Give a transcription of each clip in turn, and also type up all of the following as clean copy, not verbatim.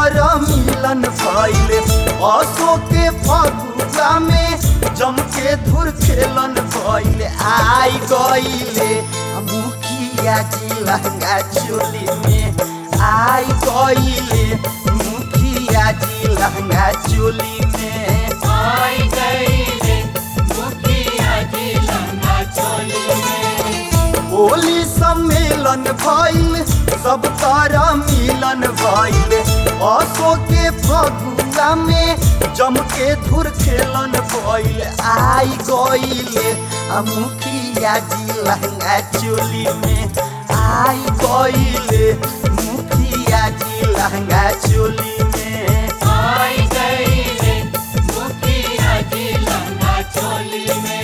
तर मिलन भइले असो के फगुआ में जम के धुर खेलन भइले आई गइले मुखिया जी लहंगा चोली में आई गइले मुखिया जी लहंगा चोली में आई गइले मुखिया जी लहंगा चोली में। होली सम्मेलन भइल सब तर मिलन भइल असो के फगुआ में जम के धुर खेलन भइल आई गइले मुखिया जी लहंगा चोली में आई गइले मुखिया जी लहंगा चोली में आई गइले मुखिया जी लहंगा चोली में।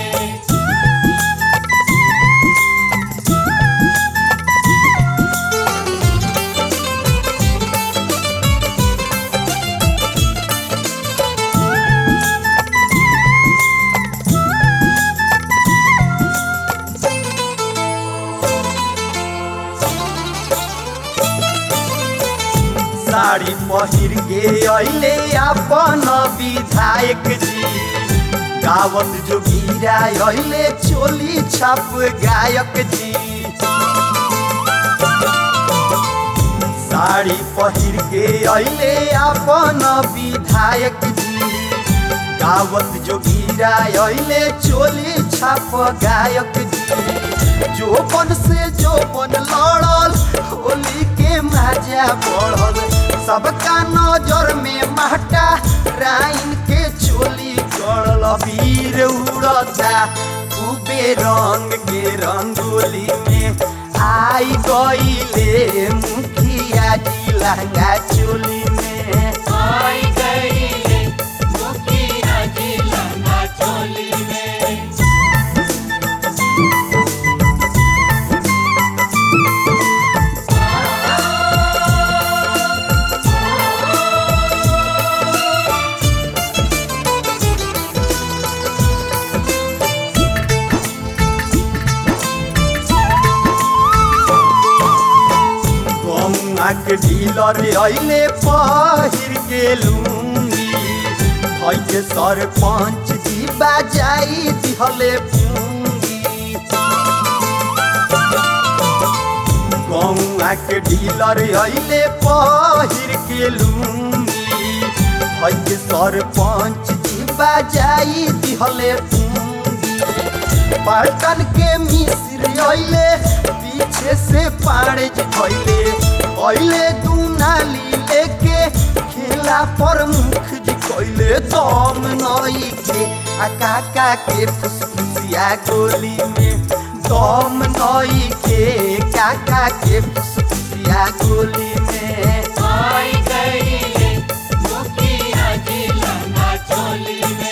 साड़ी पहिर के अइले अपन विधायक जी गावत जोगिरा अइले चोली छाप गायक जी साड़ी पहिर के अइले अपन विधायक जी गावत जोगिरा अइले चोली छाप गायक जी जोबन से जोबन लड़ल होली के मजा बढ़ल सबका नजर में महटा राइन के चोली गड़ल वीर उड़ता खूबे रंग के रंगोली में आई गइले मुखिया जी लहंगा चोली में आई गइले मुखिया जी लहंगा चोली में। के डीलर अइले पहिर के लूंगी खैके सरपंच जी बाजाई दिहले पूंगी गौआ के डीलर अइले पहिर के लूंगी खैके सरपंच जी बाजाई दिहले पूंगी पलटन के मिस्र अइले पीछे से पाड़े धइले अइले दुनाली लेके खेला पर मुख जी कइले दम नई के काका के फुसफुसिया गोली में दम नई के काका के फुसफुसिया गोली में आई गइले मुखिया जी लहंगा चोली में।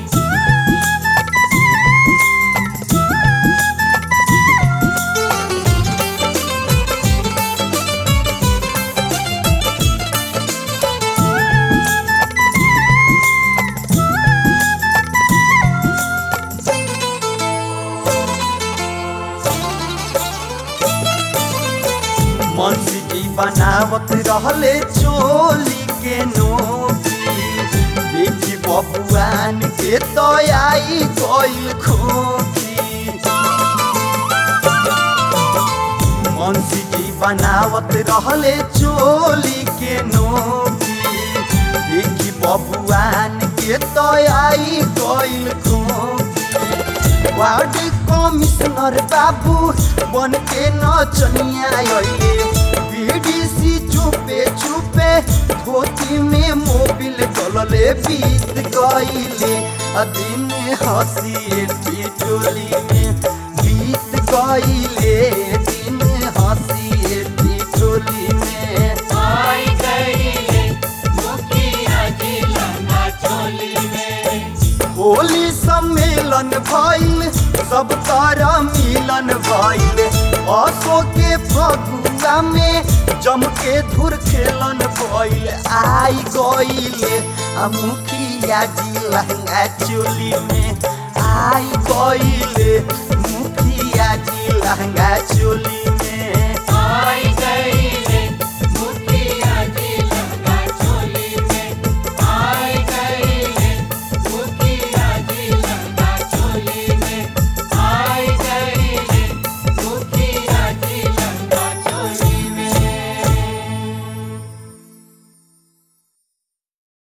मनसी जी बनावत रहले चोली के नोकी देखी बबुआन के तो आई गइल खोकी मनसी जी बनावत रहले चोली के नोकी देखी बबुआन के तो आई गइल खोकी वार्ड कमिश्नर बाबू बन के नचनिया अइले बीडीसी चुपे चुपे धोती में मोबिल गलले बीत गइले दिन हंसी टिटोली में बीत गइले दिन हंसी टिटोली में आई गइले मुखिया जी लहंगा चोली में। होली सम्मेलन भइल सब तर मिलन भइल असो के फगुआ में जम के धुर खेलन भइल आई गइले मुखिया जी लहंगा चोली में आई गइले मुखिया जी लहंगा चोली